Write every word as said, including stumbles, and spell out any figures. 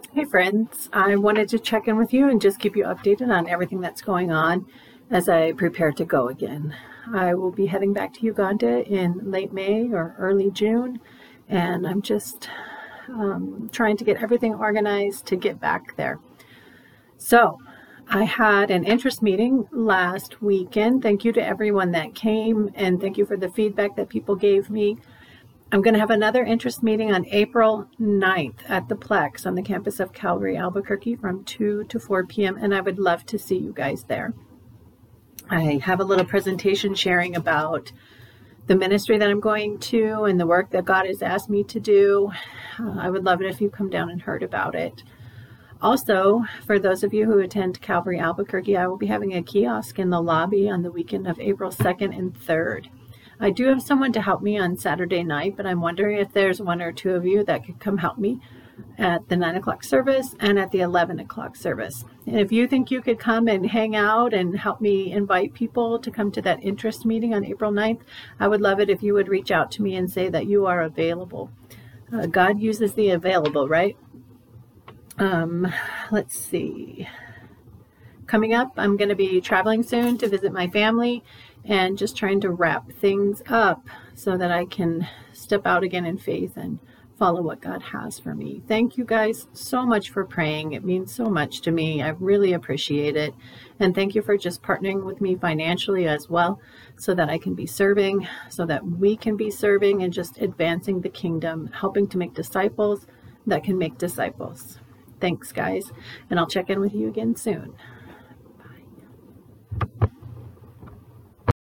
Hey friends, I wanted to check in with you and just keep you updated on everything that's going on as I prepare to go again. I will be heading back to Uganda in late May or early June, and I'm just um, trying to get everything organized to get back there. So I had an interest meeting last weekend. Thank you to everyone that came, and thank you for the feedback that people gave me. I'm going to have another interest meeting on April ninth at the Plex on the campus of Calvary Albuquerque from two to four p.m. and I would love to see you guys there. I have a little presentation sharing about the ministry that I'm going to and the work that God has asked me to do. Uh, I would love it if you come down and heard about it. Also, for those of you who attend Calvary Albuquerque, I will be having a kiosk in the lobby on the weekend of April second and third. I do have someone to help me on Saturday night, but I'm wondering if there's one or two of you that could come help me at the nine o'clock service and at the eleven o'clock service. And if you think you could come and hang out and help me invite people to come to that interest meeting on April ninth, I would love it if you would reach out to me and say that you are available. Uh, God uses the available, right? Um, let's see. Coming up, I'm going to be traveling soon to visit my family and just trying to wrap things up so that I can step out again in faith and follow what God has for me. Thank you guys so much for praying. It means so much to me. I really appreciate it. And thank you for just partnering with me financially as well so that I can be serving, so that we can be serving and just advancing the kingdom, helping to make disciples that can make disciples. Thanks, guys. And I'll check in with you again soon. Bye.